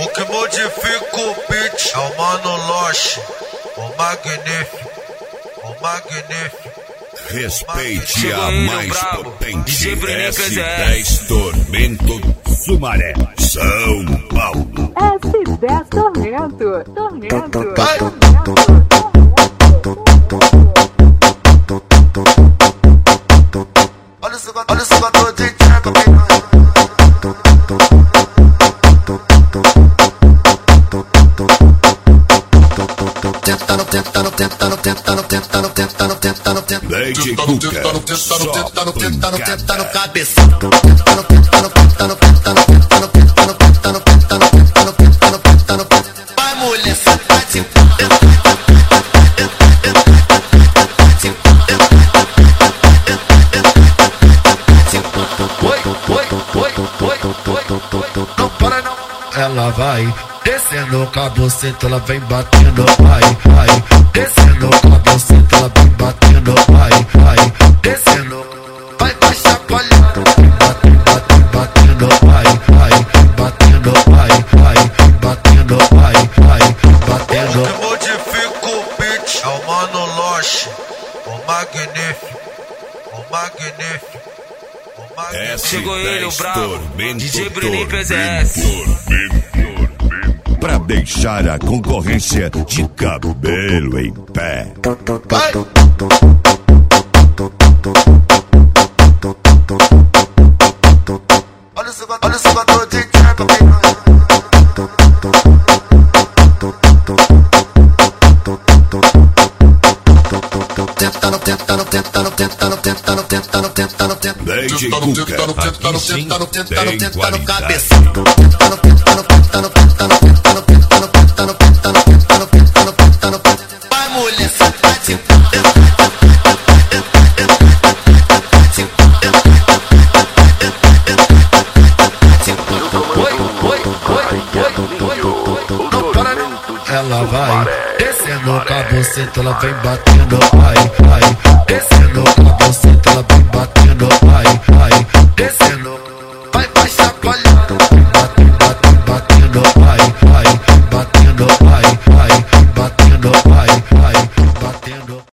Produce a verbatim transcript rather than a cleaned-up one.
O que modifica o beat é o Mano Loche, o magnífico, o magnífico. Respeite Chegou a ele, mais brabo. potente D J Bruninho S dez Tormento Sumaré, São Paulo. S dez Tormento, Tormento, Vai. Tormento. Olha o sugador, olha o sugador de tcheca, tentando, tentando, tentando, tentando, tentando, tentando, tentando, tentando, Leite Cuca, tentando, só tentando, tentando, tentando, pancada. cabeça, tentando, tentando, tentando, tentando, tentando, tentando, tentando, tentando, tentando, tentando, tentando, vai mulher, safadinha. Não para não. Ela vai descendo com a buceta, ela vem batendo, vai, vai. Descendo com a buceta, ela vem batendo, vai, vai. Descendo, vai, vai chacoalhando, batendo, batendo, batendo, vai, vai. Batendo, vai, vai. Batendo, vai, vai. Batendo. O que modifica o beat é o Mano Loche, o magnífico, o magnífico. Chegou ele, o brabo. Tormento, D J Bruninho P Z Tormento, S. Tormento. Pra deixar a concorrência de cabelo em pé. Vai. Olha o sugador, olha o sugador de tcheca, tentando, tentando, tentando, tentando, tentando, tentando, tentando, tentando, Leite Cuca, aqui sim tem qualidade. cabeça, tentando, tentando, tentando, tentando, tentando, tentando, tentando, tentando, tentando, tentando, tentando, vai mulher, safadinha. Não para não. Ela vai descendo com a buceta, ela vem batendo, vai, vai. Descendo com a buceta, ela vem batendo, vai,